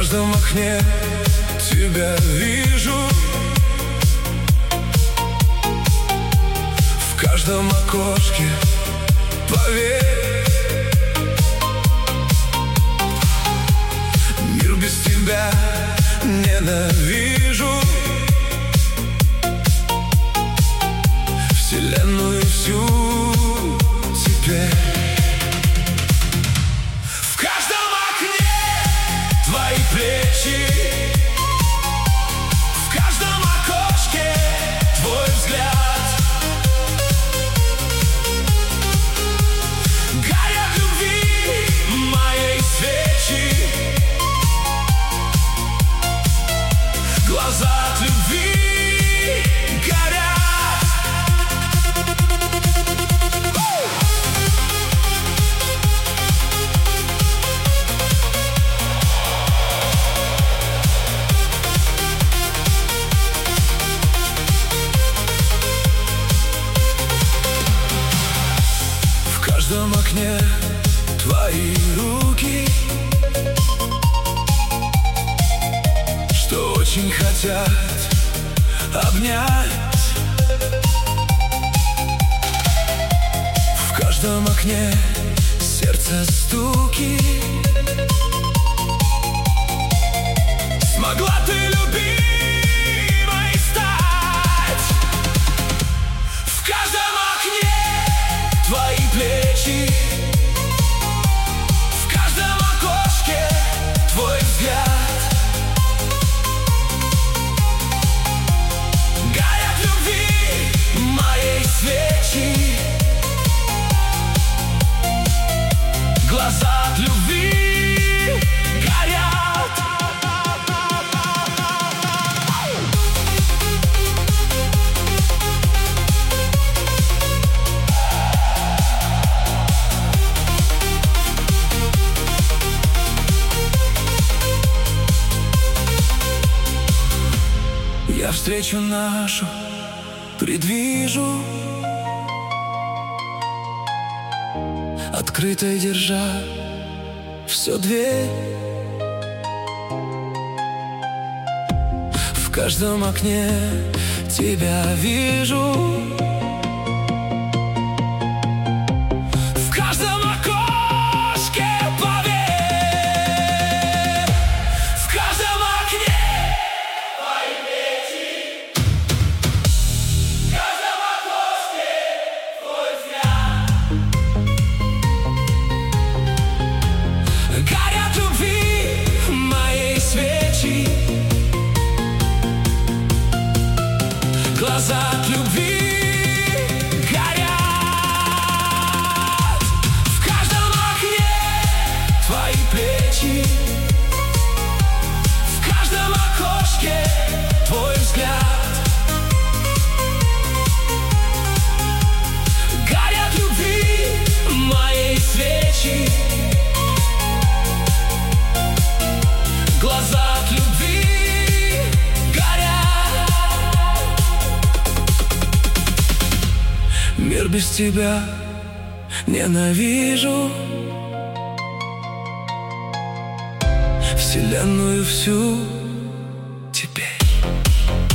каждом окне тебя вижу, в каждом окошке, поверь. Мир без тебя ненавижу, вселенную всю теперь. В каждом окне твои плечи, в каждом окошке твой взгляд. Горят любви моей свечи, глаза от любви горят. В каждом окне твои руки, что очень хотят обнять. В каждом окне сердце стуки. Смогла ты любимой стать. В каждом окне твои плечи, в каждом окошке твой взгляд. Горят любви моей свечи, глаза от любви горят. Я встречу нашу предвижу, открытой держа все дверь. В каждом окне тебя вижу, в каждом окошке, поверь. В каждом окне твои плечи, в каждом окошке твой взгляд. Горят любви моей свечи, глаза от любви горят. В каждом окне твои плечи, в каждом окошке твой взгляд. Горят любви моей свечи, глаза от любви горят. Мир без тебя ненавижу, вселенную всю теперь.